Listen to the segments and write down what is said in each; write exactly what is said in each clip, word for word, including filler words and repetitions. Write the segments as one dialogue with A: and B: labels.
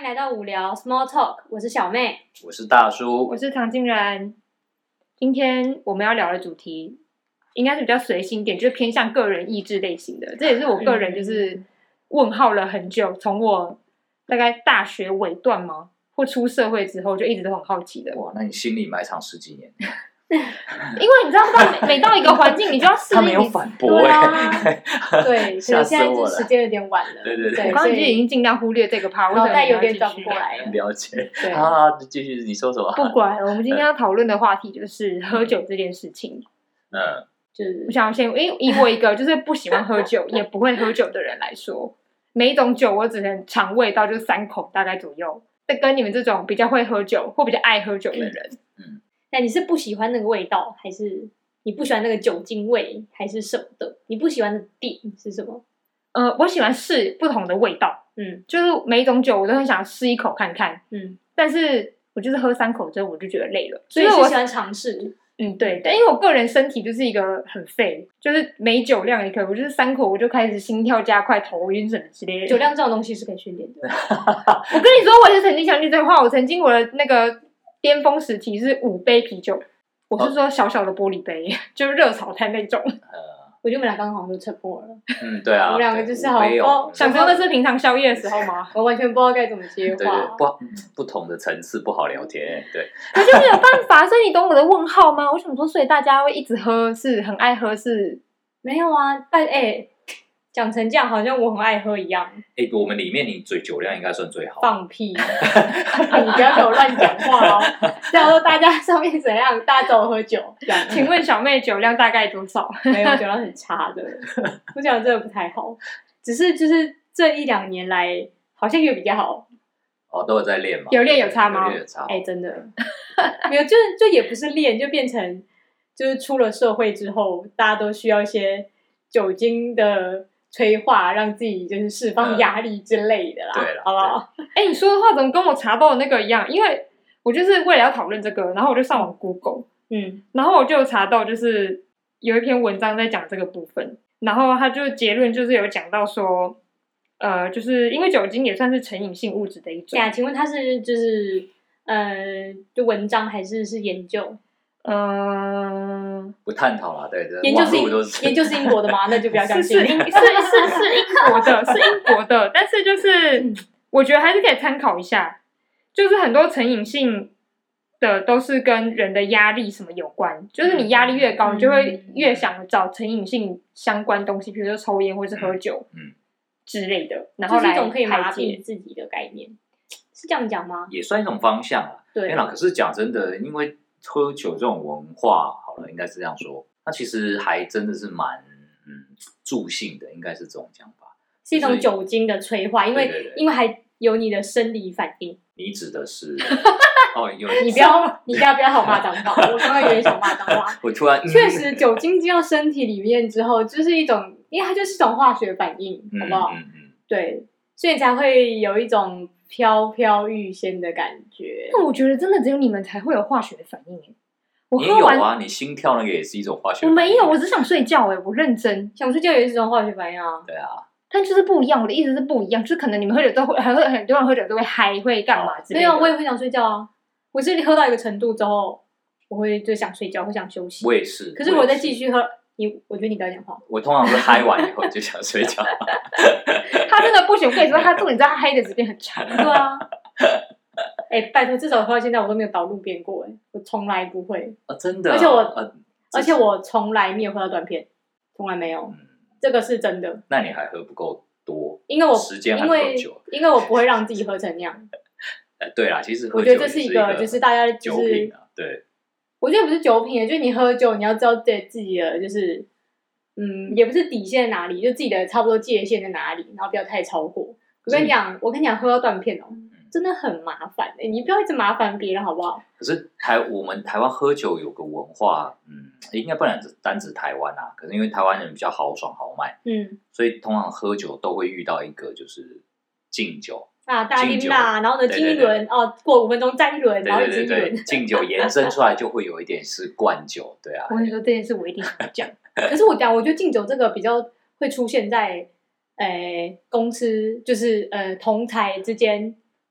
A: 来到无聊 Small Talk， 我是小妹，
B: 我是大叔，
C: 我是唐静然。今天我们要聊的主题应该是比较随性一点，就是偏向个人意志类型的。这也是我个人就是问号了很久，从我大概大学尾段吗，或出社会之后，就一直都很好奇的。
B: 哇，那你心里埋藏十几年。
C: 因为你知道，每每到一个环境，你就要适应。
B: 他没有反驳哎、
A: 欸，对，可能现在就时间有点晚了。
B: 对对对，
C: 我刚刚就已经尽量忽略这个 part，
A: 脑袋有点转不过来了。
B: 了解。
C: 对
B: 啊，继续你说什么？
C: 不管，我们今天要讨论的话题就是喝酒这件事情。
B: 嗯，
C: 就是我想先，因为以我一个就是不喜欢喝酒也不会喝酒的人来说，每一种酒我只能尝味道就三口大概左右。跟你们这种比较会喝酒或比较爱喝酒的人，
A: 嗯，那你是不喜欢那个味道，还是你不喜欢那个酒精味，还是什么的？你不喜欢的点是什么？
C: 呃，我喜欢试不同的味道，嗯，就是每一种酒我都很想试一口看看，嗯，但是我就是喝三口之后我就觉得累了，
A: 所以我喜欢尝试。
C: 嗯，对，但因为我个人身体就是一个很废，就是没酒量也可以，我就是三口我就开始心跳加快、头晕什么之类的。
A: 酒量这种东西是可以训练的。
C: 我跟你说，我也是曾经想起这话，我曾经我的那个巅峰时期是五杯啤酒，我是说小小的玻璃杯，就是热炒摊那种。
A: 我觉得我们俩刚好都沉默了。
B: 嗯，对啊，
A: 我们两个就是好
B: 哦，
C: 想说那是平常宵夜的时候吗？
A: 我完全不知道该怎么接话。
B: 对对，不不同的层次不好聊天，对。
C: 可是没有办法，所以你懂我的问号吗？我想说，所以大家会一直喝，是很爱喝是？
A: 没有啊，但哎，讲成这样，好像我很爱喝一样。
B: 哎，我们里面你最酒量应该算最好。
A: 放屁！你不要给我乱讲话哦。这样说大家上面怎样？大家都喝酒，这样。
C: 请问小妹酒量大概多少？
A: 没有，酒量很差的。我讲这个不太好，只是就是这一两年来好像有比较好。
B: 哦，都有在练嘛？
C: 有练有差吗？
B: 有练有差。
A: 哎，真的没有，就就也不是练，就变成就是出了社会之后，大家都需要一些酒精的催化，让自己就是释放压力之类的啦。
B: 对了，
A: 好不好？
C: 哎，你说的话怎么跟我查到的那个一样？因为我就是为了要讨论这个，然后我就上网 Google， 嗯，然后我就查到就是有一篇文章在讲这个部分，然后他就结论就是有讲到说，呃，就是因为酒精也算是成瘾性物质的一种。
A: 对啊，请问他是就是呃，就文章还是是研究？
C: 嗯、呃，
B: 不探讨啦，对对，
A: 研究是
B: 都是
A: 研究是英国的吗？那就不要相信。
C: 是是是是是英国的，是英国的，但是就是我觉得还是可以参考一下，就是很多成瘾性的都是跟人的压力什么有关，就是你压力越高，你就会越想找成瘾性相关东西，比如说抽烟或是喝酒，嗯之类的，然后来
A: 就是一种可以麻痹自己的概念，是这样讲吗？
B: 也算一种方向啦。对啦，可是讲真的，因为喝酒这种文化，好了，应该是这样说，它其实还真的是蛮嗯助兴的，应该是这种讲法，
A: 是一种酒精的催化，因为
B: 对对对
A: 因为还有你的生理反应。
B: 你指的是哦，有
A: 你不要你不要不要好骂脏话，我刚刚有点想骂脏话。
B: 我突然
A: 确实，酒精进到身体里面之后，就是一种，因为它就是一种化学反应，
B: 嗯、
A: 好不好？
B: 嗯嗯，
A: 对，所以才会有一种飘飘欲仙的感觉。
C: 那我觉得真的只有你们才会有化学反应哎。
B: 我喝完你有啊，你心跳那个也是一种化学反应。
C: 我没有，我只想睡觉哎，我认真
A: 想睡觉也是一种化学反应啊。
B: 对啊，
C: 但就是不一样。我的意思是不一样，就是可能你们喝酒都会，很很多人喝酒都会嗨，会干嘛之类的。
A: 没有，我也会想睡觉啊。我是喝到一个程度之后，我会就想睡觉，会想休息。
B: 我也是。
A: 可是我再继续喝，你我觉得你不要讲话。
B: 我通常是嗨完以后就想睡觉。
C: 他真的不行，我跟你说，他重点在他嗨的时间很长。
A: 对啊。哎、欸，拜托，至少喝到现在我都没有导路边过哎，我从来不会
B: 啊，真的、啊。
A: 而且我，
B: 啊、
A: 而且我从来没有喝到断片，从来没有、嗯，这个是真的。
B: 那你还喝不够多，
A: 因为我
B: 时间还不够久，
A: 因为我不会让自己喝成那样。
B: 呃，对啦，其实
A: 我觉得这是一个，就是大家就是
B: 酒品啊，对。
A: 我觉得不是酒品，就是你喝酒，你要知道对自己的就是，嗯，也不是底线在哪里，就自己的差不多界限在哪里，然后不要太超过。我跟你讲，我跟你讲，喝到断片哦。真的很麻烦哎、欸，你不要一直麻烦别人好不好？
B: 可是台我们台湾喝酒有个文化，嗯，应该不能单指台湾啊。可是因为台湾人比较豪爽豪迈，嗯，所以通常喝酒都会遇到一个就是敬酒
A: 啊，大家听啦，然后呢，敬一轮哦，过五分钟再一轮，然后敬一轮，
B: 敬酒延伸出来就会有一点是灌酒，对啊。
C: 我跟你说这件事，我一定想讲。
A: 可是我讲，我觉得敬酒这个比较会出现在，呃，公司就是呃同台之间。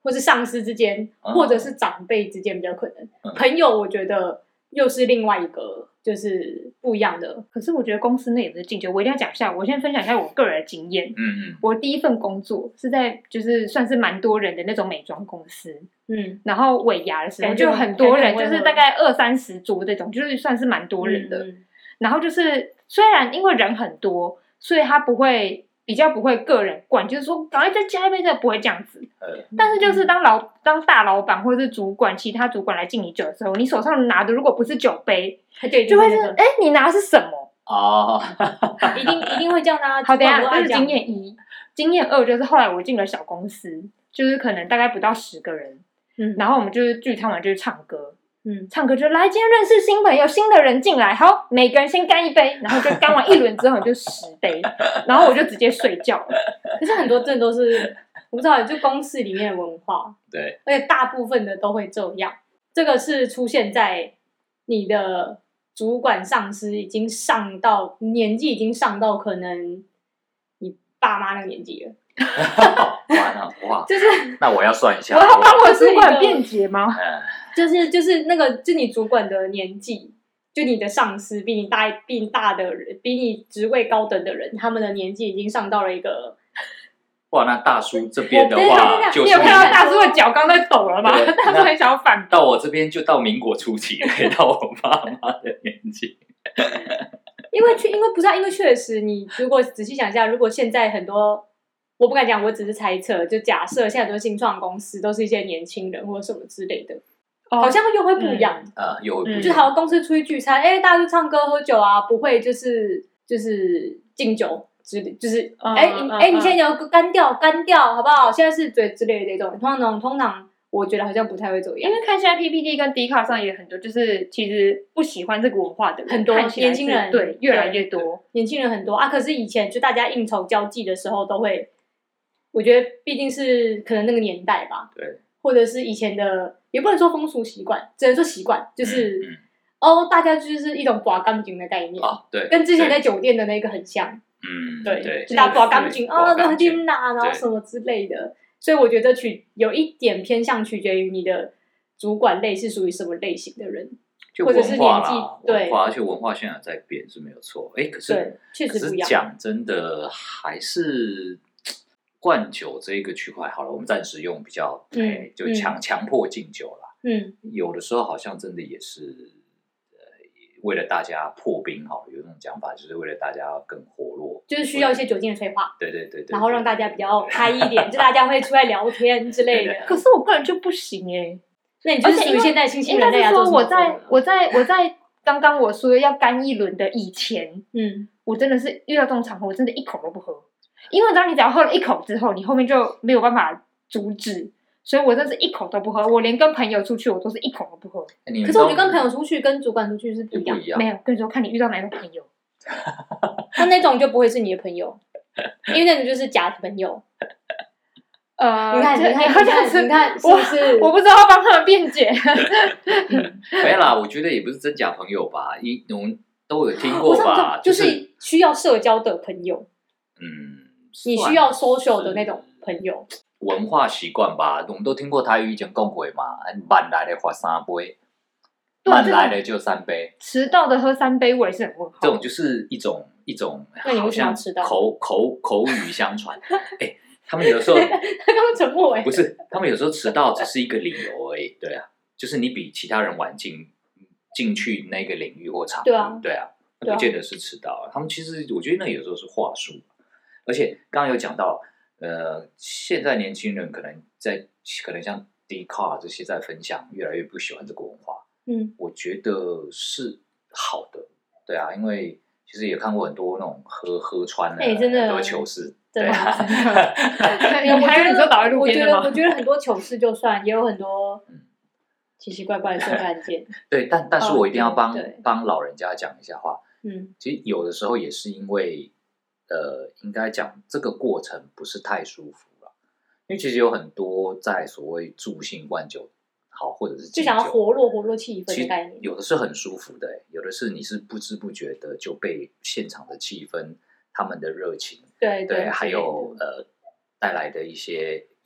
A: 或是上司之间，
B: 哦、
A: 或者是长辈之间比较可能。嗯、朋友，我觉得又是另外一个，就是不一样的。
C: 可是我觉得公司内也不是敬酒，我一定要讲一下。我先分享一下我个人的经验。
B: 嗯嗯，
C: 我第一份工作是在就是算是蛮多人的那种美妆公司。
A: 嗯，
C: 然后尾牙的时候就很多人，就是大概二三十桌这种，就是算是蛮多人的。嗯、然后就是虽然因为人很多，所以他不会。比较不会个人惯，就是说赶快再加一杯，这不会这样子。
B: 呃、
C: 但是就是当老当大老板或者是主管，其他主管来敬你酒的时候，你手上拿的如果不是酒杯，
A: 就就
C: 会是哎、欸，你拿的是什么？
B: 哦，
A: 一定一定会这样的啊。
C: 好，等一下，这是经验一。经验二就是后来我进了小公司，就是可能大概不到十个人，嗯，然后我们就是聚餐完就是唱歌。嗯，唱歌就来，今天认识新朋友，新的人进来，好，每个人先干一杯，然后就干完一轮之后你就十杯，然后我就直接睡觉了。
A: 可是很多真的都是我不知道，就公司里面的文化，
B: 对，
A: 而且大部分的都会这样。这个是出现在你的主管上司已经上到年纪已经上到可能你爸妈那个年纪了。
B: 哇，那哇，
A: 就是
B: 那我要算一下，
C: 我要帮我主管辩解吗？
A: 就是就是那个，就你主管的年纪，就你的上司比你大比你大的人，比你职位高等的人，他们的年纪已经上到了一个。
B: 哇，那大叔这边的话，就是
C: 你有看到大叔的脚刚在抖了吗？大叔很想要反
B: 到我这边就到民国初期了，到我爸妈的年纪。
A: 因为因为不是、啊，因为确实，你如果仔细想一下，如果现在很多。我不敢讲，我只是猜测。就假设现在很多新创公司都是一些年轻人或者什么之类的，哦、好像又会不一样。
B: 呃、嗯，又会不一样。
A: 就好，公司出去聚餐，哎、欸，大家就唱歌喝酒啊，不会就是就是敬酒之类，就是哎哎，你现在要干掉干掉，好不好？现在是对之类的那种，通常通常我觉得好像不太会这样。
C: 因为看现在 P P T 跟 D 卡上也很多，就是其实不喜欢这个文化的人
A: 很多年轻人，
C: 对，越来越多
A: 年轻人很多啊。可是以前就大家应酬交际的时候都会。我觉得毕竟是可能那个年代吧，
B: 对，
A: 或者是以前的，也不能说风俗习惯，只能说习惯，就是、
B: 嗯嗯、
A: 哦，大家就是一种刮干净的概念，
B: 哦，对，
A: 跟之前在酒店的那个很像，
B: 嗯，
A: 对，
B: 对，
A: 就大家刮干净啊，那很金呐，然后什么之类的，所以我觉得取有一点偏向取决于你的主管类是属于什么类型的人，或者是年纪，对，
B: 而且文化现在在变是没有错，哎，可是
A: 确实不一样，
B: 讲真的还是。灌酒这一个区块好了，我们暂时用比较，嗯，欸、就强强、嗯、迫敬酒啦。
A: 嗯，
B: 有的时候好像真的也是，呃，为了大家破冰哈，有那种讲法，就是为了大家更活络，
A: 就是需要一些酒精的催化。
B: 对对 对, 对, 对，
A: 然后让大家比较嗨一点，就大家会出来聊天之类的。
C: 可是我个人就不行哎、欸，
A: 那你就是属于现在新兴人类啊。
C: 应该是说我在我在我在刚刚我说要干一轮的以前，嗯，我真的是遇到这种场合，我真的一口都不喝。因为当你只要喝了一口之后，你后面就没有办法阻止，所以我真是一口都不喝。我连跟朋友出去，我都是一口都不喝。
B: 欸、
A: 可是我觉得跟朋友出去、跟主管出去是不一样。
B: 不一样
C: 没有，跟你说，看你遇到哪种朋友。
A: 那那种就不会是你的朋友，因为那种就是假的朋友。
C: 呃，
A: 你看，你看，你看，你看，是不是？
C: 我不知道要帮他们辩解。
B: 嗯、没有啦，我觉得也不是真假朋友吧，一我们都有听过吧，
A: 就是、就是需要社交的朋友。
B: 嗯。
A: 你需要 social 的那种朋友，
B: 文化习惯吧，我们都听过台语以前讲过嘛，慢来的喝三杯，慢来的就三杯，
C: 迟到的喝三杯，我也是很问号。
B: 这种就是一种一种，
A: 那你为什么要迟到？
B: 口口口语相传，哎、欸，他们有时候
A: 他刚刚沉默哎，
B: 不是，他们有时候迟到只是一个理由而已，对啊，就是你比其他人晚进进去那个领域或场，
A: 对啊，
B: 对啊，那不见得是迟到啊，他们其实我觉得那有时候是话术。而且刚刚有讲到，呃，现在年轻人可能在可能像 Dcard 这些在分享，越来越不喜欢这个文化。嗯，我觉得是好的，对啊，因为其实也看过很多那种喝喝穿的、欸、
A: 真的
B: 很多糗事，
A: 真的。
C: 对啊、还有你说倒在路边的吗？
A: 我觉得我觉得很多糗事就算，也有很多奇奇怪怪的社会案件。
B: 对，但但是我一定要帮、
A: 哦、
B: 帮老人家讲一下话。
A: 嗯，
B: 其实有的时候也是因为。呃，应该讲这个过程不是太舒服了，因为其实有很多在所谓助兴灌酒，好或者是
A: 就想要活络活络气氛的概念，
B: 有的是很舒服的，有的是你是不知不觉的就被现场的气氛、他们的热情，
A: 对
B: 对, 对，还有呃带来的一些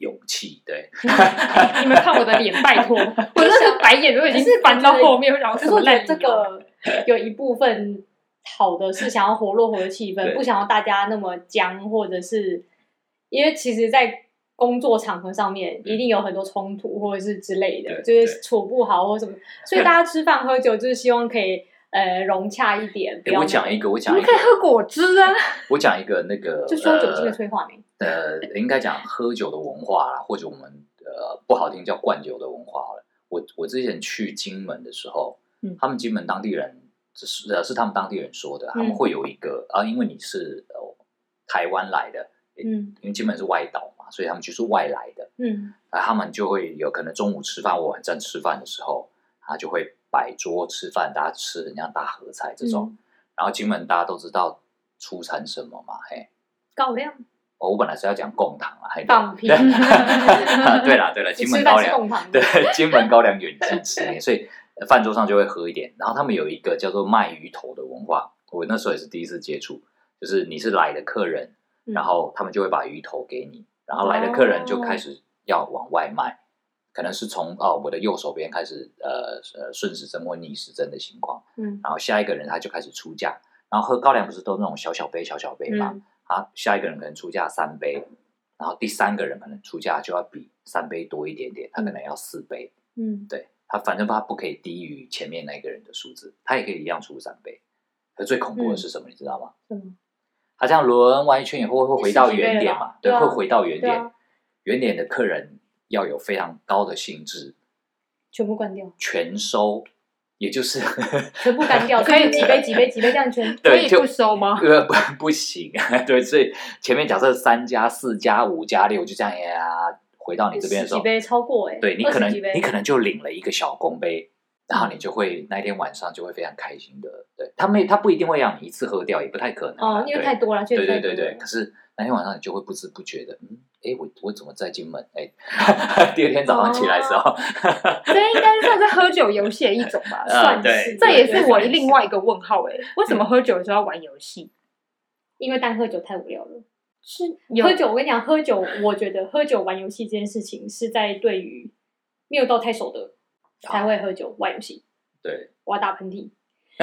B: 勇气。对，
C: 欸、你们看我的脸，拜托，我真是白眼都已经翻到后面，我想
A: 可是我觉得这个有一部分好的是想要活络活的气氛，不想要大家那么僵，或者是因为其实，在工作场合上面一定有很多冲突或者是之类的，就是处不好或什么，所以大家吃饭喝酒就是希望可以呃融洽一点。
B: 欸、我讲一个，我讲一个，
C: 你可以喝果汁啊。
B: 我讲一个那个，
A: 就说酒精的催化没？
B: 呃，应该讲喝酒的文化啦，或者我们呃不好听叫灌酒的文化好了。我我之前去金门的时候，嗯、他们金门当地人只是呃是他们当地人说的，他们会有一个、嗯、啊，因为你是呃台湾来的。嗯，因为金门是外岛嘛，所以他们就是外来的。嗯，啊，他们就会有可能中午吃饭或晚上吃饭的时候，他就会摆桌吃饭，大家吃很像大合菜这种。嗯、然后金门大家都知道出产什么嘛，嘿，
A: 高粱。
B: 哦，我本来是要讲贡糖啊，还
A: 放屁。
B: 对啦对啦，金门高粱，对，金门高粱远近驰名，所以饭桌上就会喝一点。然后他们有一个叫做卖鱼头的文化，我那时候也是第一次接触，就是你是来的客人。然后他们就会把鱼头给你，然后来的客人就开始要往外卖，哦、可能是从哦我的右手边开始呃呃顺时针或逆时针的情况，嗯，然后下一个人他就开始出价，然后喝高粱不是都那种小小杯小小杯嘛，嗯、啊下一个人可能出价三杯，然后第三个人可能出价就要比三杯多一点点，他可能要四杯，嗯，对他反正他不可以低于前面那个人的数字，他也可以一样出三杯，可最恐怖的是什么，嗯、你知道吗？嗯。他这样轮完一圈以后会回到原点嘛？对，会回到原点。啊、原点的客人要有非常高的兴致，
A: 全部关掉，
B: 全收，也就是
A: 全部干掉。可以几杯几杯几杯这样全，
C: 可以不收吗？
B: 呃，不不行。对，所以前面假设三加四加五加六就这样呀，回到你这边的时候，
A: 几杯超过哎、欸，
B: 对你可能你可能就领了一个小公杯。然后你就会那一天晚上就会非常开心的，对他没他不一定会让你一次喝掉，也不太可能
A: 哦，因为太多了，
B: 对对对对。可是那天晚上你就会不知不觉的，嗯，哎，我我怎么在金门？哎，第二天早上起来的时候，
C: 哦、这应该算是喝酒游戏的一种吧？算是，这也是我另外一个问号哎，为什么喝酒的时候要玩游戏？
A: 因为单喝酒太无聊了。是喝酒，我跟你讲，喝酒，我觉得喝酒玩游戏这件事情是在对于没有到太熟的。才会喝酒玩游戏，
B: 对，
A: 我要打喷嚏，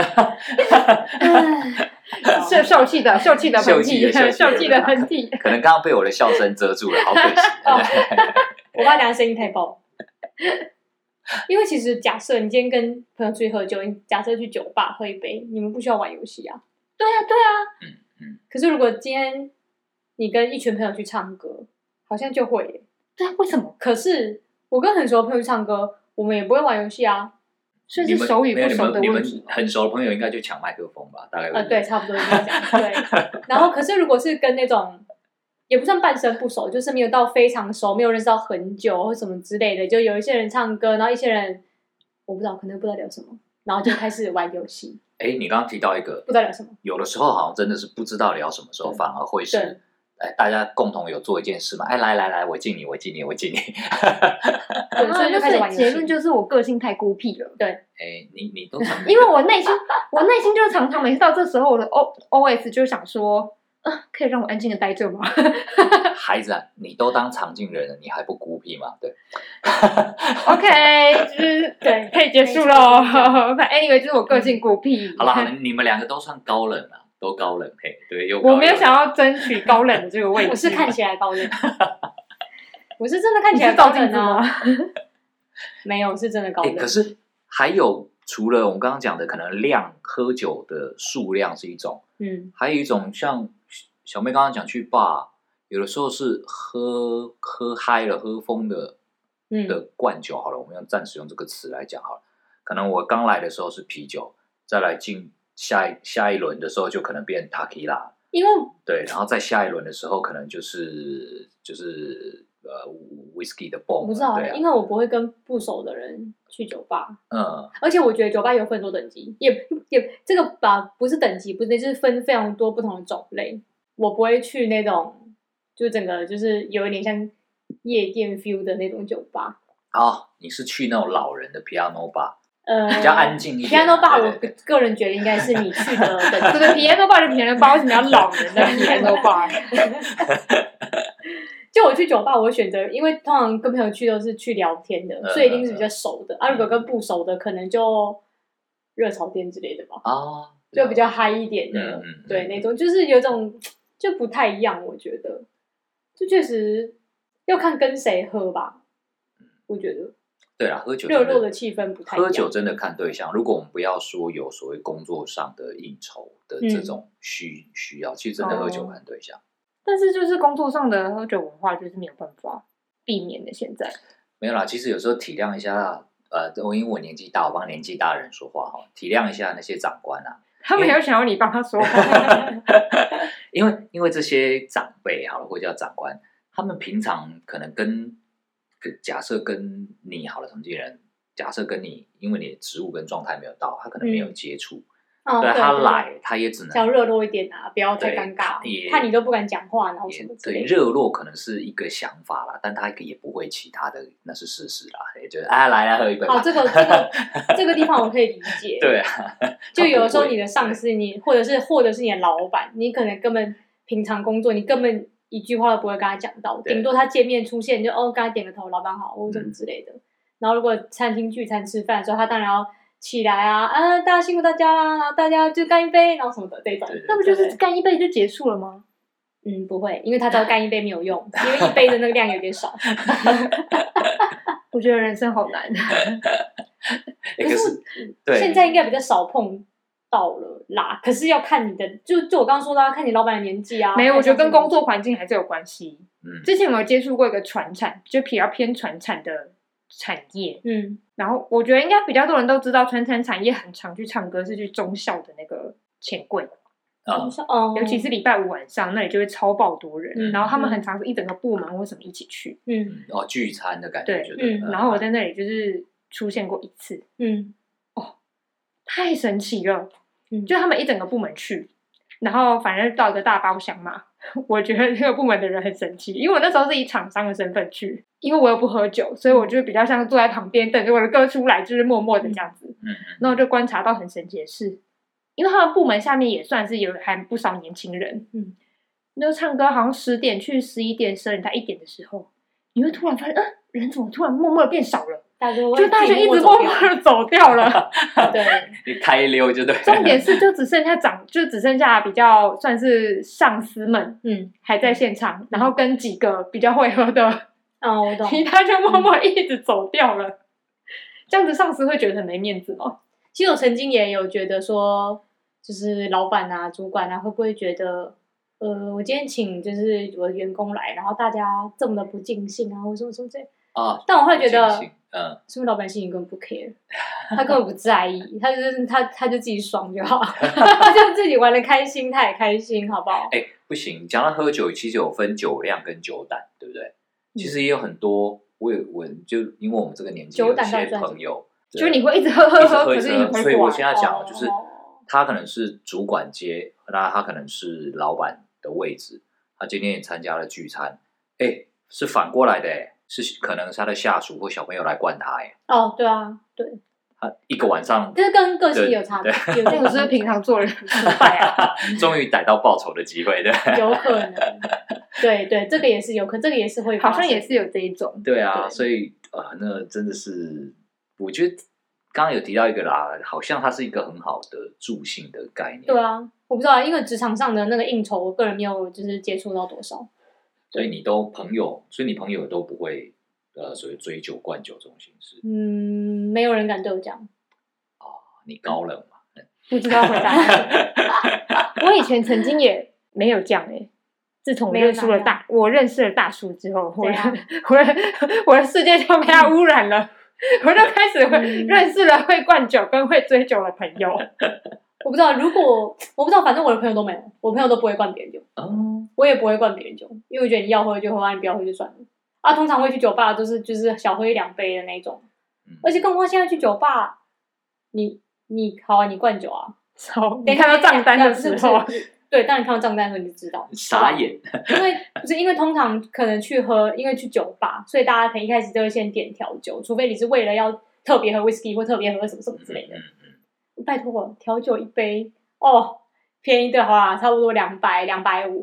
C: 是受气的，受气的喷嚏，受气的喷嚏，
B: 可能刚刚被我的笑声遮住了，好可惜。哦、
A: 我怕等下声音太爆。因为其实假设你今天跟朋友出去喝酒，你假设去酒吧喝一杯，你们不需要玩游戏啊。
C: 对啊，对啊。
B: 嗯嗯。
A: 可是如果今天你跟一群朋友去唱歌，好像就会耶。
C: 对啊，为什么？
A: 可是我跟很熟的朋友去唱歌。我们也不会玩游戏啊，
C: 所以是熟与不熟的问题。
B: 你们很熟的朋友应该就抢麦克风吧，大概。
A: 呃，对，差不多是这样。对，然后可是如果是跟那种也不算半生不熟，就是没有到非常熟，没有认识到很久或什么之类的，就有一些人唱歌，然后一些人我不知道，可能不知道聊什么，然后就开始玩游戏。
B: 哎，你刚刚提到一个
A: 不知道聊什么，
B: 有的时候好像真的是不知道聊什么时候，反而会是。哎，大家共同有做一件事嘛？哎，来来来，我敬你，我敬你，我敬你。
A: 对，所以就开始玩游戏。
C: 结论就是我个性太孤僻了。
A: 对，
B: 哎，你你都
C: 因为我内心，我内心就是常常每次到这时候，我的 O O S 就想说，啊，可以让我安静的待着吗？
B: 孩子啊，你都当常进人了，你还不孤僻吗？对。
C: OK， 就是对，可以结束了。Anyway， 就是我个性孤僻。
B: 好了，你们两个都算高冷啊。都高冷嘿，对，有
C: 我没有想要争取高冷的这个位置，
A: 我是看起来高冷，我是真的看起来高冷啊，没有是真的高冷。
B: 可是还有除了我们刚刚讲的，可能量喝酒的数量是一种，嗯，还有一种像小妹刚刚讲去 bar， 有的时候是喝喝嗨了、喝疯的，嗯的灌酒好了，我们用暂时用这个词来讲好了。可能我刚来的时候是啤酒，再来进。下一下一轮的时候就可能变 tequila，
A: 因为
B: 对，然后在下一轮的时候可能就是就是呃 whisky 的 bomb，
A: 我不知道、
B: 啊，
A: 因为我不会跟不熟的人去酒吧，
B: 嗯，
A: 而且我觉得酒吧有分多等级，也也这个吧不是等级，不是就是分非常多不同的种类，我不会去那种就整个就是有一点像夜店 feel 的那种酒吧。
B: 哦，你是去那种老人的 piano bar。
A: 呃，
B: 比较安静一点。
A: Piano bar， 我个人觉得应该是你去的等
C: 对对 ，Piano bar 的 Piano bar 为什么要老人的 Piano bar？
A: 就就我去酒吧，我会选择，因为通常跟朋友去都是去聊天的，
B: 嗯、
A: 所以一定是比较熟的。啊，如果跟不熟的，可能就热炒店之类的吧。
B: 啊，
A: 就比较嗨一点的，
B: 嗯嗯、
A: 对，那种就是有种就不太一样，我觉得，就确实要看跟谁喝吧，我觉得。
B: 对啦，喝酒
A: 热络的气氛不太一样。
B: 喝酒真的看对象。如果我们不要说有所谓工作上的应酬的这种需、嗯、需要，其实真的喝酒看对象。
C: 哦、但是就是工作上的喝酒文化就是没有办法避免的。现在
B: 没有啦，其实有时候体谅一下，呃，我因为我年纪大，我帮年纪大的人说话哈，体谅一下那些长官啊。
C: 他没有想要你帮他说话，
B: 因为因为这些长辈好了，或者叫长官，他们平常可能跟。假设跟你好了，同纪人，假设跟你，因为你的职务跟状态没有到，他可能没有接触，
A: 嗯、
B: 对，
A: 哦、
B: 他来，他也只能
A: 想热络一点啊，不要太尴尬，怕你都不敢讲话，然后什么之类的。
B: 对，热络可能是一个想法啦，但他也不会其他的，那是事实啦。也就是啊，来来喝一杯。
A: 好，这个这个这个地方我可以理解。
B: 对啊，
A: 就有的时候你的上司你，或者是或者是你的老板，你可能根本平常工作，你根本。一句话都不会跟他讲到，顶多他见面出现就哦，跟他点个头，老板好，或什么之类的。嗯、然后如果餐厅聚餐吃饭的时候，他当然要起来啊，啊，大家辛苦大家啦，然后大家就干一杯，然后什么的这种。
C: 那不就是干一杯就结束了吗？
A: 嗯，不会，因为他知道干一杯没有用，因为一杯的那个量有点少。
C: 我觉得人生好难。
A: 可是现在应该比较少碰。到了啦，可是要看你的，就就我刚刚说的，要看你老板的年纪啊。
C: 没有，我觉得跟工作环境还是有关系。
B: 嗯，
C: 之前有没有接触过一个传产，就比较偏传产的产业？
A: 嗯，
C: 然后我觉得应该比较多人都知道，传产产业很常去唱歌，是去中校的那个钱柜。
A: 中校哦，
C: 尤其是礼拜五晚上，那里就会超爆多人，
A: 嗯、
C: 然后他们很常是一整个部门或什么一起去。
A: 嗯，
B: 哦，聚餐的感觉。
C: 对，嗯，然后我在那里就是出现过一次。
A: 嗯，
C: 哦，太神奇了。
A: 嗯，
C: 就他们一整个部门去，然后反正到一个大包厢嘛。我觉得这个部门的人很神奇，因为我那时候是以厂商的身份去，因为我又不喝酒，所以我就比较像坐在旁边等着我的歌出来，就是默默的这样子。
B: 嗯，
C: 然后就观察到很神奇的事，因为他们部门下面也算是有还不少年轻人。
A: 嗯，
C: 那唱歌好像十点去十一点、十二点到一点的时候，你会突然发现，嗯、呃，人怎么突然默默的变少了？
A: 大就
C: 大家一直默默的走掉了。
A: 对，
B: 你开溜就对。
C: 重点是就只剩下长，就只剩下比较算是上司们，
A: 嗯，
C: 还在现场，然后跟几个比较会喝的，
A: 哦，我懂，
C: 其他就默默一直走掉了。嗯、这样子上司会觉得很没面子吗？
A: 其实我曾经也有觉得说，就是老板啊、主管啊，会不会觉得，呃，我今天请就是我的员工来，然后大家这么的不尽兴啊，或什么什么之类。
B: 啊，
A: 但我会觉得，
B: 嗯，
A: 是不是老板心里根本不 care， 他根本不在意，他就是他他就自己爽就好，他就自己玩的开心，他也开心，好不好？
B: 哎、欸，不行，讲到喝酒，其实有分酒量跟酒胆，对不对？嗯、其实也有很多，我有我就因为我们这个年纪，有些朋友，
C: 就你会一直喝喝喝，
B: 可
C: 是你会
B: 所以我现在讲，
A: 哦、
B: 就是他可能是主管阶，那他可能是老板的位置，他今天也参加了聚餐，哎、欸，是反过来的、欸。是可能是他的下属或小朋友来灌他哎。
A: 哦，对啊，对。
B: 他一个晚上，
A: 这跟个性有差别。
C: 有那个是平常做人失败啊，
B: 终于逮到报仇的机会，对。
A: 有可能。对对，这个也是有可，这个也是会发生，
C: 好像也是有这一种。
B: 对啊，对所以啊、呃，那真的是，我觉得刚刚有提到一个啦，好像它是一个很好的助兴的概念。
A: 对啊，我不知道，因为职场上的那个应酬，我个人没有就是接触到多少。
B: 所以你都朋友，所以你朋友都不会呃，所谓追酒灌酒这种形式。
A: 嗯，没有人敢对我讲。
B: 哦，你高冷嘛？
C: 不知道回答。我以前曾经也没有这样哎、欸，自从认识了大，我认识了大叔之后，我的我的我的世界就被他污染了，我就开始会、嗯、认识了会灌酒跟会追酒的朋友。
A: 我不知道，如果我不知道，反正我的朋友都没有，我朋友都不会灌别人酒，
B: 哦，
A: 我也不会灌别人酒，因为我觉得你要喝就喝，啊你不要喝就算了。啊，通常会去酒吧都是就是小喝一两杯的那种，嗯、而且更何况现在去酒吧，你你好啊，你灌酒啊，
C: 操，你看到账单的时候，
A: 对，当你看到账单的时候你就知道，
B: 傻眼，
A: 因为不是因为通常可能去喝，因为去酒吧，所以大家可能一开始就会先点调酒，除非你是为了要特别喝 whisky 或特别喝什么什么之类的。嗯嗯嗯、拜托，调酒一杯哦，便宜的好啦，差不多两百两百五。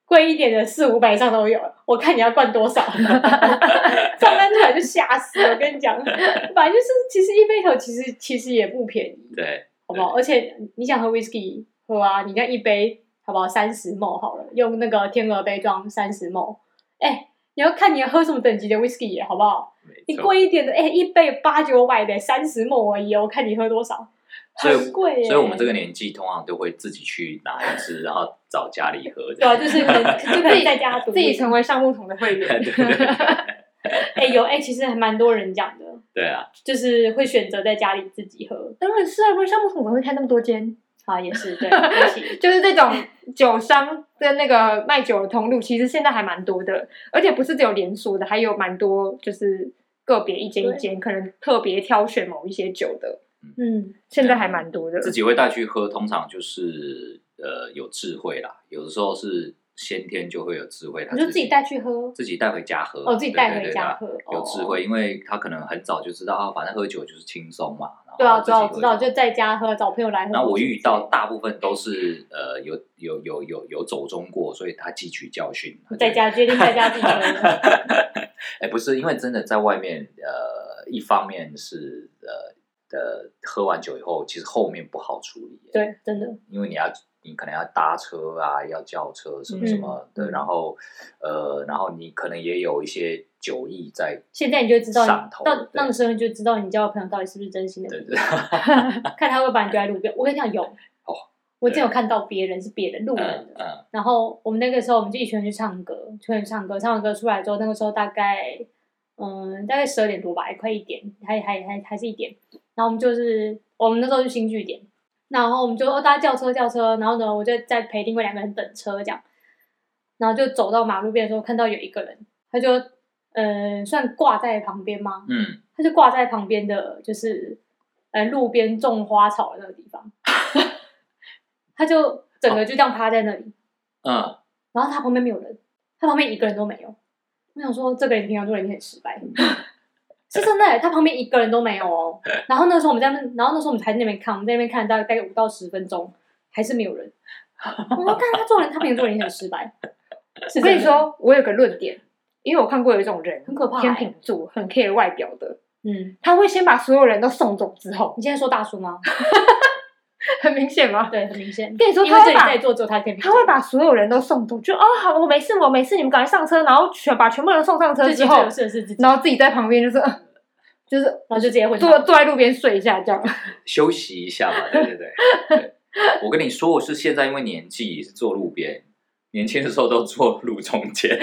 A: 贵一点的四五百以上都有，我看你要灌多少，账单出来就吓死了。我跟你讲，反正就是其实一杯酒其实其实也不便宜，
B: 对，
A: 好不好？而且你想喝 whisky 喝啊，你看一杯好不好？三十 ml 好了，用那个天鹅杯装三十 ml， 哎，你要看你要喝什么等级的 whisky 耶，好不好？你贵一点的，哎，一杯八九百的三十 ml 而已，我看你喝多少。
B: 所以
A: 很贵耶，
B: 所以我们这个年纪通常都会自己去拿一支，然后找家里喝。
A: 对啊，就是可能就可以在家
C: 自己成为橡木桶的会员。
B: 对对对。
A: 哎、欸，有哎、欸，其实还蛮多人讲的。
B: 对啊，
A: 就是会选择在家里自己喝。
C: 当然是啊，不然橡木桶怎么会开那么多间？
A: 啊，也是对，
C: 就是这种酒商跟那个卖酒的通路，其实现在还蛮多的，而且不是只有连锁的，还有蛮多就是个别一间一间，可能特别挑选某一些酒的。嗯，现在还蛮多的。
B: 自己会带去喝，通常就是呃有智慧啦，有的时候是先天就会有智慧。他
A: 你就自己带去喝，
B: 自己带回家喝。
A: 哦，自己带回家喝，
B: 有智慧，因为他可能很早就知道啊，反正喝酒就是轻松嘛。
A: 对啊，知道知道，就在家喝，找朋友来喝。
B: 那我遇到大部分都是呃有有有有有走中过，所以他汲取教训，
A: 在家决定在家自己喝。
B: 哎，不是，因为真的在外面，呃，一方面是呃。的喝完酒以后，其实后面不好处理。
A: 对，真的，
B: 因为你要，你可能要搭车啊，要叫车什么什么的，嗯、然后，呃，然后你可能也有一些酒意在。
A: 现在你就知道你，
B: 上头
A: 到那个时候你就知道你交的朋友到底是不是真心的。对对。看他会把你丢在路边，我跟你讲有。哦。我之前有看到别人是别人路人的，嗯嗯、然后我们那个时候我们就一群人去唱歌，一群人唱歌，唱完歌出来之后，那个时候大概。嗯，大概十二点多吧，还快一点，还还还还是一点。然后我们就是我们那时候去新据点，然后我们就哦大家叫车叫车，然后呢我就在陪另外两个人等车这样，然后就走到马路边的时候，看到有一个人，他就呃算挂在旁边吗？嗯，他就挂在旁边的，就是呃路边种花草的那个地方，他就整个就这样趴在那里，嗯，然后他旁边没有人，他旁边一个人都没有。我想说，这个人平常做人一定很失败，是真的。他旁边一个人都没有哦。然后那时候我们在那，然后那时候我们还在那边看，我们在那边看大概大概五到十分钟，还是没有人。我说，看他做人，他平常做人一定很失败。
C: 我跟你说，我有个论点，因为我看过有一种人
A: 很可怕、欸，
C: 天秤座很 care 外表的，嗯，他会先把所有人都送走之后，
A: 你现在说大叔吗？
C: 很明显吗？
A: 对，很明显。
C: 跟你说，
A: 他会把在座之后，他
C: 他会把所有人都送走，就哦好，我没事，我没事，你们赶快上车，然后全把全部人送上车之后，然后自己在旁边就是，就是，然
A: 后就直接回
C: 坐坐在路边睡一下，这样
B: 休息一下嘛。对对对。对我跟你说，我是现在因为年纪是坐路边，年轻的时候都坐路中间。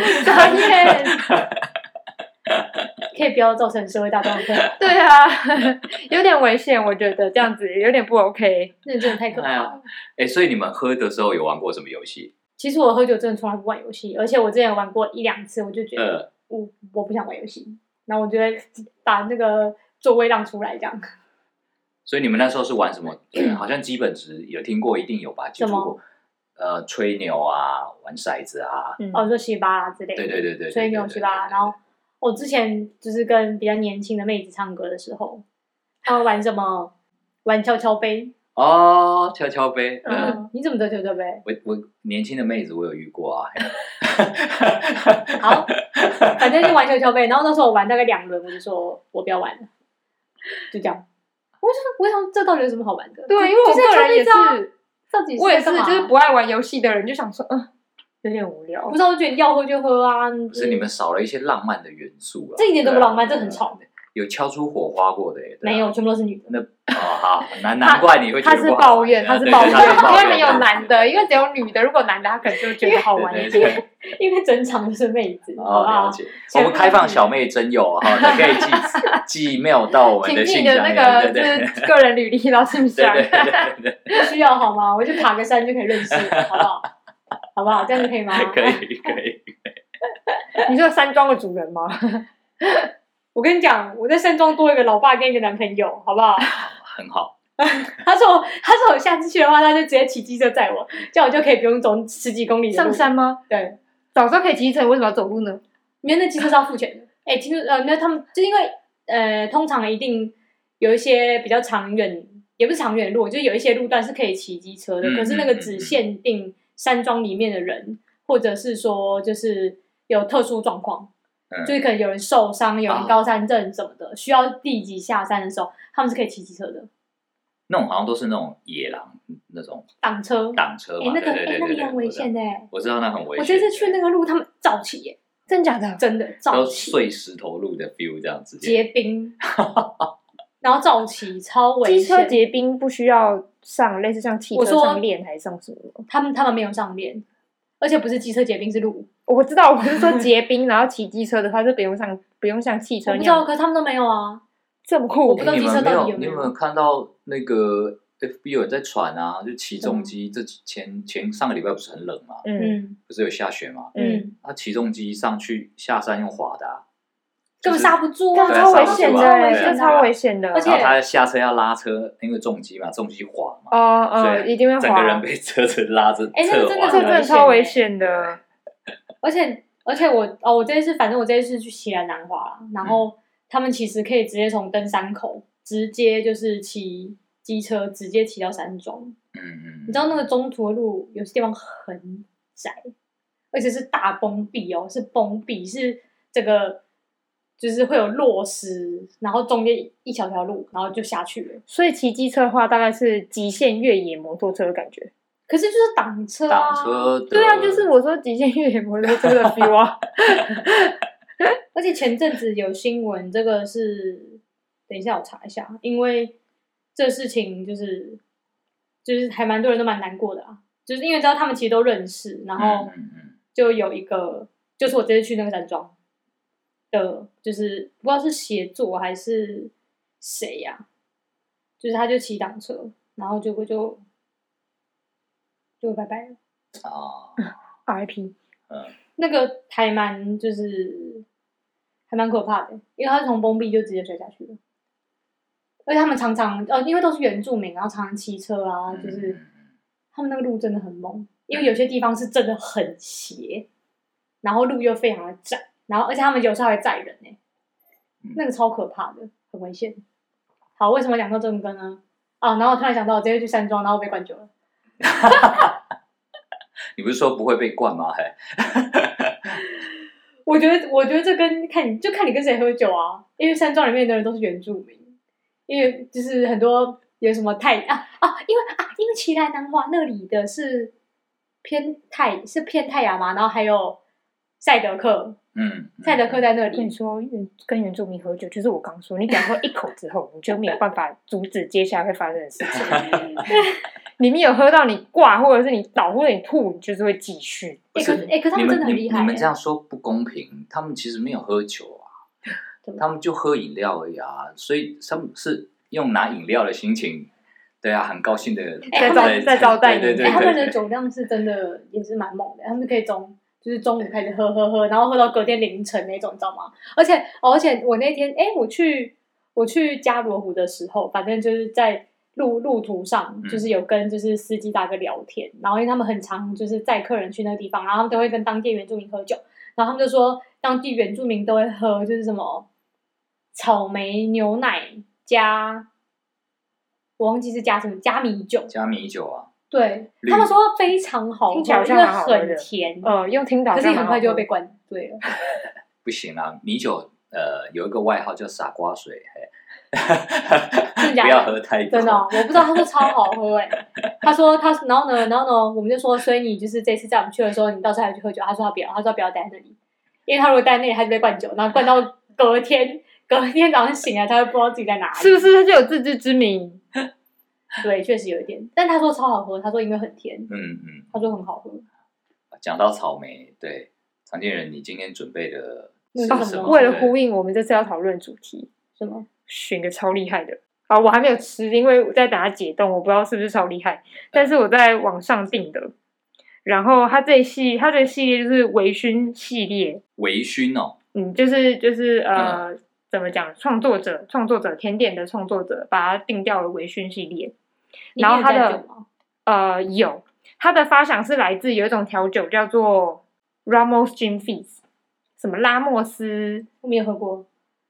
A: 可以不要造成社会大众的困扰。
C: 对啊，有点危险，我觉得这样子有点不 OK。
A: 那真的太可怕了。
B: 哎、欸，所以你们喝的时候有玩过什么游戏？
A: 其实我喝酒真的从来不玩游戏，而且我之前玩过一两次，我就觉得、呃、我我不想玩游戏，然后我就会把那个座位让出来这样。
B: 所以你们那时候是玩什么？嗯、好像基本值有听过，一定有吧？接触过。呃，吹牛啊，玩骰子啊，
A: 嗯、哦，说西巴拉之类的。
B: 对对对对，
A: 吹牛西巴拉，然后。我之前就是跟比较年轻的妹子唱歌的时候，他们玩什么？玩跷跷杯
B: 哦，跷跷杯。
A: 嗯，嗯你怎么知道跷跷杯？
B: 我我年轻的妹子我有遇过啊。
A: 好，反正就玩跷跷杯。然后那时候我玩大概两轮，我就说我不要玩了，就这样。我想，我想这到底有什么好玩的？
C: 对，因为我个人也是，我也是，
A: 是
C: 就是不爱玩游戏的人，就想说，嗯。有点无聊，
A: 不知道，我觉得要喝就喝啊。
B: 不是你们少了一些浪漫的元素啊，
A: 这一点都不浪漫，这很吵。
B: 有敲出火花过的耶？
A: 没有，全部都是女的。
B: 那哦好，难难怪你会觉得
C: 他是抱怨，他是抱怨，因为没有男的，因为只有女的。如果男的，他可能就觉得好玩一点。
A: 因为整场都是妹子。
B: 哦，了解。我们开放小妹真友哈，你可以寄寄 email 到我们的信箱，
C: 那个就是个人履历到信箱。
B: 对对对对，
A: 不需要好吗？我就爬个山就可以认识，好不好？好不好？这样子可以吗？
B: 可以可以。
C: 你说山庄的主人吗？
A: 我跟你讲，我在山庄多一个老爸跟一个男朋友，好不好？
B: 很好。
A: 他说，他说我下次去的话，他就直接骑机车载我，这样我就可以不用走十几公里的路
C: 上山吗？
A: 对，
C: 早上可以骑车，为什么要走路呢？
A: 因为那机车是要付钱的。哎、欸，其实呃，那他们就因为呃，通常一定有一些比较长远，也不是长远路，就有一些路段是可以骑机车的，嗯、可是那个只限定山庄里面的人或者是说就是有特殊状况，
B: 嗯
A: 就是可能有人受伤，有人
B: 啊
A: 高山症什么的，需要立即下山的时候，他们是可以骑机车的。
B: 那种好像都是那种野狼那种
A: 挡车，
B: 挡车嘛，
A: 哎、那个哎、
B: 对对对对对，
A: 那里很危险的哎。
B: 我知道那很危险。
A: 我这次去那个路，他们照骑耶，
C: 真假的？
A: 真的照
B: 都
A: 骑，
B: 碎石头路的 feel 这样子。
A: 结冰，然后照骑，超危险。
C: 机车结冰不需要上类似像汽车
A: 我说
C: 上链还是上什么？
A: 他们他们没有上链，而且不是机车结冰是路，
C: 我知道，我是说结冰，然后骑机车的话就不用上，不用像汽车
A: 我不知道，
C: 那样
A: 可是他们都没有啊。
C: 这么酷。
A: 我不知道机车
B: 你们没有，
A: 到底有没有
B: 你有没有看到那个 F B 有人在传啊？就起重机，这前前上个礼拜不是很冷嘛，
C: 嗯
A: 嗯
B: 不是有下雪嘛？
A: 嗯，
B: 他起重机上去下山用滑的、啊，
A: 根本刹不住啊，
B: 对啊
C: 超危险的欸，
B: 刹不住啊对啊
C: 这超危险的。
A: 而且
B: 然后他下车要拉车，因为重机嘛，重机滑嘛，
C: 哦哦，
B: 所以
C: 一定会滑
B: 整个人。被车子拉着
A: 哎那个真的
B: 侧滑
C: 这真的超危险的。
A: 而且而且我哦，我这一次反正我这一次去骑来南华啦，然后他们其实可以直接从登山口直接就是骑机车直接骑到山庄。
B: 嗯嗯，
A: 你知道那个中途的路有些地方很窄，而且是大崩壁哦，是崩壁，是这个就是会有落石，然后中间一小条路，然后就下去了。
C: 所以骑机车的话，大概是极限越野摩托车的感觉。
A: 可是就是挡车啊，
B: 挡车的，
C: 对啊，就是我说极限越野摩托车的 feel 啊。
A: 而且前阵子有新闻，这个是等一下我查一下，因为这事情就是就是还蛮多人都蛮难过的啊，就是因为知道他们其实都认识，然后
B: 嗯嗯
A: 就有一个就是我这次去那个山庄的，就是不知道是协作还是谁呀、啊，就是他就骑挡车，然后结果就就拜拜了。
B: 啊，
C: R I P。
B: 嗯
A: 那个还蛮就是还蛮可怕的，因为他是从崩壁就直接摔下去了，而且他们常常呃，因为都是原住民，然后常常骑车啊，
B: 嗯
A: 就是他们那个路真的很猛，因为有些地方是真的很斜，然后路又非常的窄，然后而且他们有时候还载人呢、欸，那个超可怕的，很危险。好，为什么讲到这个呢？啊，然后我突然想到，我直接去山庄，然后被灌酒了。
B: 你不是说不会被灌吗？还
A: 我觉得，我觉得这跟看你就看你跟谁喝酒啊，因为山庄里面的人都是原住民，因为就是很多有什么泰啊啊，因为啊，因为奇来南华那里的是偏泰是偏泰雅嘛，然后还有赛德克，
B: 嗯，
A: 赛德克在那里，
C: 跟你说，原跟原住民喝酒，就是我刚说，你只要喝一口之后，你就没有办法阻止接下来会发生的事情。你没有喝到你挂，或者是你倒，或者你吐，你就是会继续。
A: 哎、可是哎、可是他们真的很厉害、欸，
B: 你们这样说不公平，他们其实没有喝酒啊，他们就喝饮料而已啊，所以他们是用拿饮料的心情，对啊，很高兴的
A: 哎
C: 在招在招待你
B: 对对对
A: 哎、他们
B: 对
A: 的酒量是真的也是蛮猛的，他们可以从就是中午开始喝喝喝，然后喝到隔天凌晨那种，你知道吗？而且、哦、而且我那天哎，我去我去加罗湖的时候，反正就是在路路途上，就是有跟就是司机大哥聊天，然后因为他们很常就是载客人去那个地方，然后他们都会跟当地原住民喝酒，然后他们就说当地原住民都会喝就是什么草莓牛奶加。我忘记是加什么，加米酒，
B: 加米酒啊，
A: 对
B: 绿
A: 他们说非常好喝，
C: 听起来好
A: 因为
C: 像蛮好喝的
A: 很甜，
C: 呃，用听到
A: 可是你很快就会
C: 被
A: 被灌醉了。
B: 不行啊，米酒呃有一个外号叫傻瓜水，
A: 真的假的
B: 不要喝太多，
A: 真的、哦，我不知道，他说超好喝哎、他说他，然后呢，然后呢，我们就说，所以你就是这次带我们去的时候，你到时候还去喝酒。他说他不要，他说他不要待在那里，因为他如果待在那里，他就被灌酒，然后灌到隔天，隔天早上醒来，他会不知道自己在哪里。
C: 是不是他就有自知之明？
A: 对，确实有一点，但他说超好喝，他说因为很甜，
B: 嗯嗯，
A: 他说很好喝。
B: 讲到草莓，对常见人，你今天准备的
A: 那
B: 是什么？
A: 是什么
C: 为了呼应我们这次要讨论主题，
A: 什么？
C: 选个超厉害的啊！我还没有吃，因为我在等它解冻，我不知道是不是超厉害。但是我在网上订的，然后它这一系它这个系列就是微醺系列，
B: 微醺哦，
C: 嗯，就是就是呃，嗯、怎么讲？创作者创作者甜点的创作者把它定掉了微醺系列，然后它的呃有它的发想是来自有一种调酒叫做 Ramos Gin Fizz， 什么拉莫斯，
A: 我没有喝过。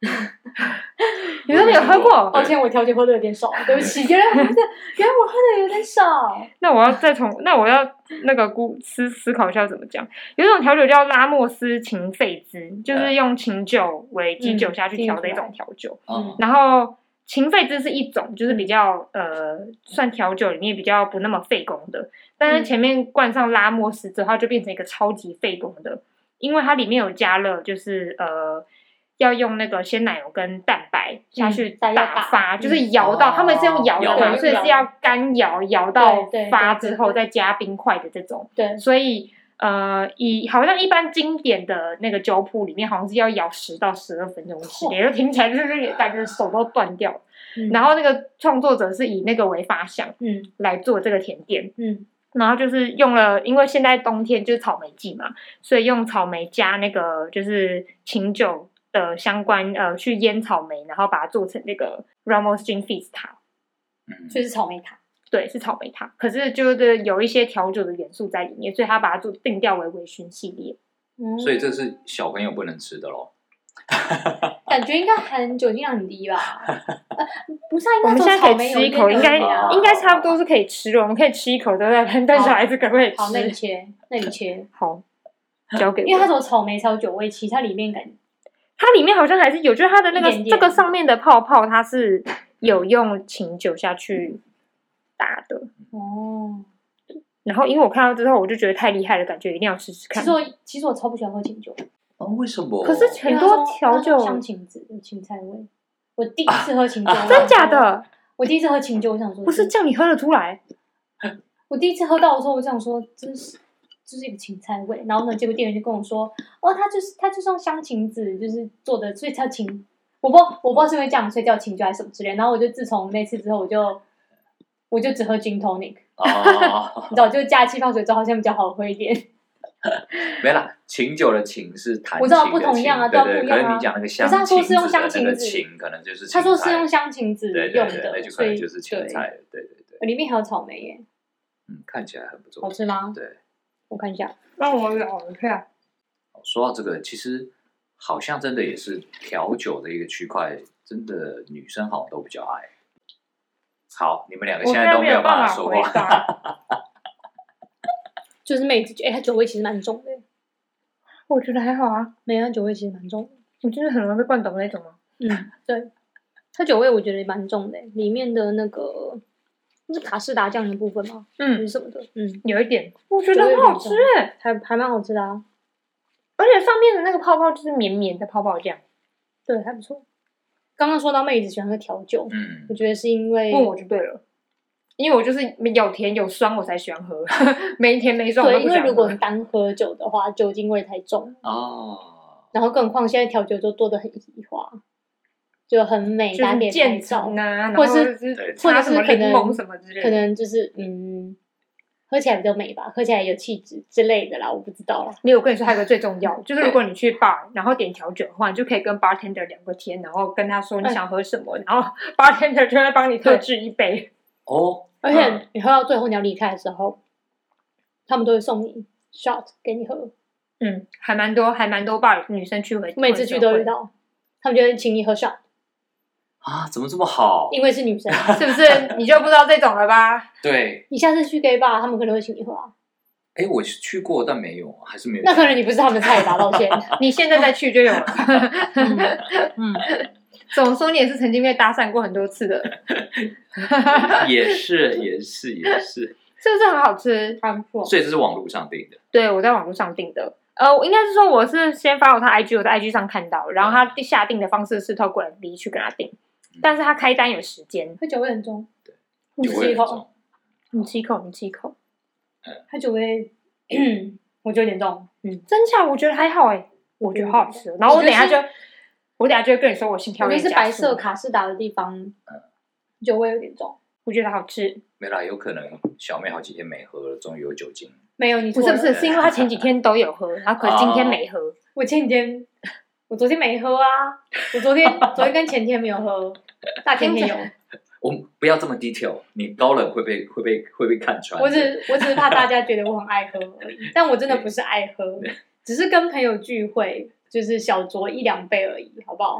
C: 你都没有喝过？
A: 抱歉，我调酒喝的有点少，对不起，原来我喝的，原来我喝的有点少。
C: 那我要再从，那我要那个估思思考一下怎么讲。有一种调酒叫拉莫斯芹费兹，就是用琴酒为基酒下去调的一种调酒。
B: 嗯，
C: 然后芹费兹是一种，就是比较呃，算调酒里面比较不那么费工的。但是前面灌上拉莫斯之后，它就变成一个超级费工的，因为它里面有加了，就是呃。要用那个鲜奶油跟蛋白下去打发，嗯、就是摇到、嗯、他们是用摇的嘛，所以是要干摇摇到发之后再加冰块的这种。
A: 对，
C: 所以呃，以好像一般经典的那个酒谱里面，好像是要摇十到十二分钟之类，就听起来就是感觉手都断掉。嗯、然后那个创作者是以那个为发想，嗯，来做这个甜点，嗯。然后就是用了，因为现在冬天就是草莓季嘛，所以用草莓加那个就是琴酒。的相关呃，去腌草莓，然后把它做成那个 Ramos Gin Fizz 塔，
B: 嗯，
A: 所以是草莓塔，
C: 对，是草莓塔。可是就是有一些调酒的元素在里面，所以他把它做定调为微醺系列。
B: 嗯，所以这是小朋友不能吃的咯。
A: 感觉应该含酒精量很低吧？呃、不是、啊，
C: 我们现在可以吃一口，应该应该差不多是可以吃的。我们可以吃一口，对不对？但小孩子可不可以吃？
A: 好，那你切，那你切。
C: 好，交给我。
A: 因为它有草莓才有酒味，其实它里面感觉。
C: 它里面好像还是有，就是它的那个点点这个上面的泡泡，它是有用琴酒下去打的哦。然后因为我看到之后，我就觉得太厉害了，感觉一定要试试看。
A: 其实我其实我超不喜欢喝琴酒
B: 哦，为什么？
C: 可是很多调酒
A: 香芹子有芹菜味。我第一次喝琴酒，
C: 啊、真假的？
A: 我第一次喝琴酒，我想说，
C: 不是这样，你喝得出来？
A: 我第一次喝到的时候，我想说，真是。就是一个芹菜味，然后呢，结果店员就跟我说，哦，他就是他就是用香芹子就是做的，所以叫芹，我不我不知道是因为这样，所以叫芹酒还是什么之类。然后我就自从那次之后，我就我就只喝 gin tonic，
B: 哦，
A: 你知道，就加气泡水之后好像比较好喝一点。
B: 没啦，琴酒的琴是弹琴的琴，
A: 我知道不同样啊，
B: 对对，
A: 不一样啊。
B: 可是你讲那个香
A: 芹子的那
B: 个琴，可能就是
A: 他说是用香芹子用的，
B: 那就可能就是芹菜，对对对。
A: 里面还有草莓耶，
B: 嗯，看起来很不错，
A: 好吃吗？
B: 对，
A: 我看一下。
C: 让我咬一下。
B: 说到这个，其实好像真的也是调酒的一个区块，真的女生好像都比较爱。好，你们两个现在都没有办法说话。
A: 就是妹子，哎、欸，它酒味其实蛮重的。
C: 我觉得还好啊，
A: 没有，它酒味其实蛮重的。
C: 我就是很容易被灌倒那种吗？
A: 嗯，对。它酒味我觉得蛮重的，里面的那个。是卡士达酱的部分吗？嗯，是什么的？嗯，
C: 有一点，我觉得很好吃哎，
A: 还还蛮好吃的啊！
C: 而且上面的那个泡泡就是绵绵的泡泡酱，
A: 对，还不错。刚刚说到妹子喜欢喝调酒，嗯，我觉得是因为
C: 问我就对了，因为我就是有甜有酸我才喜欢喝，没甜没酸我
A: 对，
C: 都不喜欢喝。
A: 因为如果你单喝酒的话，酒精味太重哦。然后更何况现在调酒就做的很易化。就很美，大家可以拍照
C: 啊，
A: 或者是或者是可能
C: 什么之类的，
A: 可能就是嗯，喝起来比较美吧，喝起来有气质之类的啦，我不知道啦。
C: 没有，我跟你说还有个最重要，就是如果你去 bar 然后点调酒的话，你就可以跟 bartender 聊个天，然后跟他说你想喝什么，然后 bartender 就会帮你特制一杯
B: 哦。
A: 而且你喝到最后你要离开的时候，他们都会送你 shot 给你喝。
C: 嗯，还蛮多，还蛮多 bar 女生去会，
A: 每次去都遇到，他们就会请你喝 shot。
B: 啊，怎么这么好？
A: 因为是女生，
C: 是不是？你就不知道这种了吧？
B: 对，
A: 你下次去 gay bar，他们可能会请你喝啊。
B: 哎，我去过，但没有，还是没有。
A: 那可能你不是他们的菜吧？抱歉，
C: 你现在再去就有了。嗯，嗯总说你也是曾经被搭讪过很多次的。
B: 也是，也是，也是。
C: 是不是很好吃？
A: 还不错。
B: 所以这是网络上订的。
C: 对，我在网络上订的。呃，应该是说我是先发我他 I G， 我在 I G 上看到，然后他下订的方式是透过 F B 去跟他订。但是他开单有时间，
A: 它酒味很重。
B: 对，
A: 你吃一口，
C: 你吃一口，你吃一口。
A: 它酒味，我觉得有点重。
C: 嗯，真假？我觉得还好哎，我觉得好好吃。然后我等一下就，我等一下就会跟你说我心跳有点加速。
A: 我觉得是白色卡士达的地方，酒味有点重。
C: 我觉得好吃。
B: 没啦，有可能小妹好几天没喝了，终于有酒精。
A: 没有，你
C: 不是不是，是因为他前几天都有喝，然后可能今天没喝。
A: 我前几天。我昨天没喝啊，我昨天昨天跟前天没有喝，大前天有。
B: 我们不要这么 detail， 你高冷会被会被会被看穿。
A: 我只我只是怕大家觉得我很爱喝而已，但我真的不是爱喝，只是跟朋友聚会，就是小酌一两杯而已，好不好？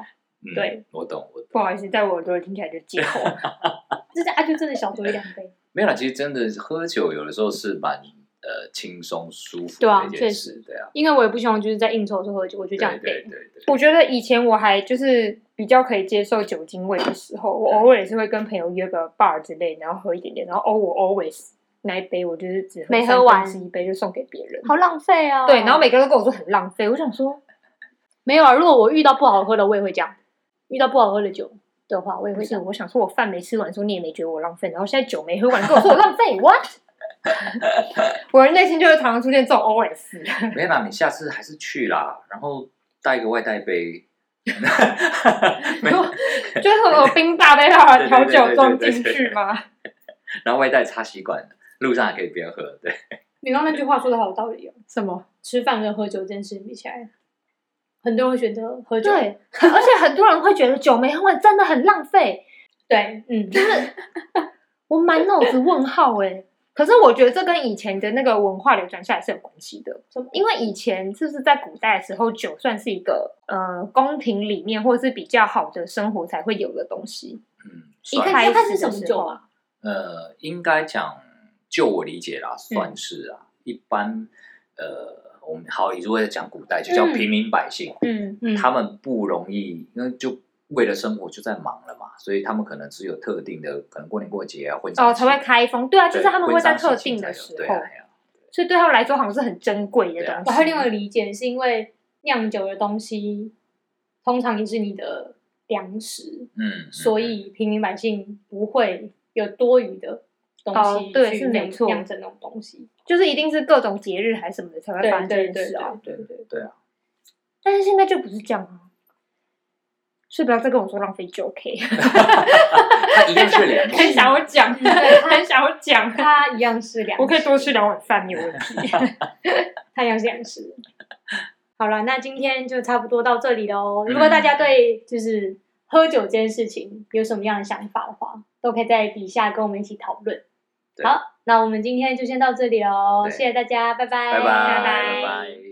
B: 嗯、
A: 对，
B: 我懂我懂。
C: 不好意思，在我耳朵听起来就借口。
A: 就是啊，就真的小酌一两杯。
B: 没有啦，其实真的喝酒有的时候是蛮呃轻松舒服
A: 对啊
B: 的一件事，对啊，
A: 因为我也不希望就是在应酬的时候喝酒，我觉得这样
B: 对
A: 累。
B: 对对对。
C: 我觉得以前我还就是比较可以接受酒精味的时候，我偶尔也是会跟朋友约个 bar 之类，然后喝一点点，然后哦，我 always 那一杯我就是只
A: 没喝完
C: 三分之一杯就送给别人，
A: 好浪费啊！
C: 对，然后每个人都跟我说很浪费，我想说
A: 没有啊，如果我遇到不好喝的，我也会这样。遇到不好喝的酒的话，我也
C: 不是，
A: 会这样。
C: 我想说我饭没吃完，说你也没觉得我浪费，然后现在酒没喝完，你跟我说我浪费，what？ 我的内心就会常常出现这种 O S。
B: 没有啦，你下次还是去啦，然后带一个外带杯。
C: 就是有冰大杯把调酒装进去吗？
B: 然后外带插吸管，路上还可以边喝。对，
A: 你刚刚那句话说的好有道理哦。
C: 什么？
A: 吃饭跟喝酒这件事比起来，很多人会选择喝酒。
C: 对，而且很多人会觉得酒没喝完真的很浪费。
A: 对，嗯，
C: 就是我满脑子问号哎、欸。可是我觉得这跟以前的那个文化流传下来是有关系的，因为以前就是在古代的时候，酒算是一个呃宫廷里面或是比较好的生活才会有的东西。
B: 嗯，
A: 一开始是什么酒啊？
B: 呃，应该讲，就我理解啦，算是啊。嗯、一般呃，我们好，如果讲古代，就叫平民百姓，
C: 嗯
B: 嗯，他们不容易，因为就。为了生活就在忙了嘛，所以他们可能只有特定的，可能过年过节啊，婚
C: 哦才会开封。对啊，就是他们会在特定的时候，
B: 对啊，
C: 所以对他们来说好像是很珍贵的东西。
A: 我还有另外一个理解，是因为酿酒的东西通常也是你的粮食，
B: 嗯，
A: 所以平民百姓不会有多余的东西、
C: 哦、对，是没错，
A: 酿成那种东西，
C: 就是一定是各种节日还是什么的才会发生这件事啊。
A: 对对 对, 对,
B: 对啊，
C: 但是现在就不是这样啊。所以不要再跟我说浪费酒 ，OK？
B: 他一样是粮食，
C: 很想我讲，很想我讲，
A: 他一样是粮食，
C: 我可以多吃两碗饭没有问题。
A: 他一样是粮食。好了，那今天就差不多到这里喽。如果大家对就是喝酒这件事情有什么样的想法的话，都可以在底下跟我们一起讨论。好，那我们今天就先到这里喽，谢谢大家，拜拜，
B: 拜拜，
C: 拜拜。
B: 拜拜。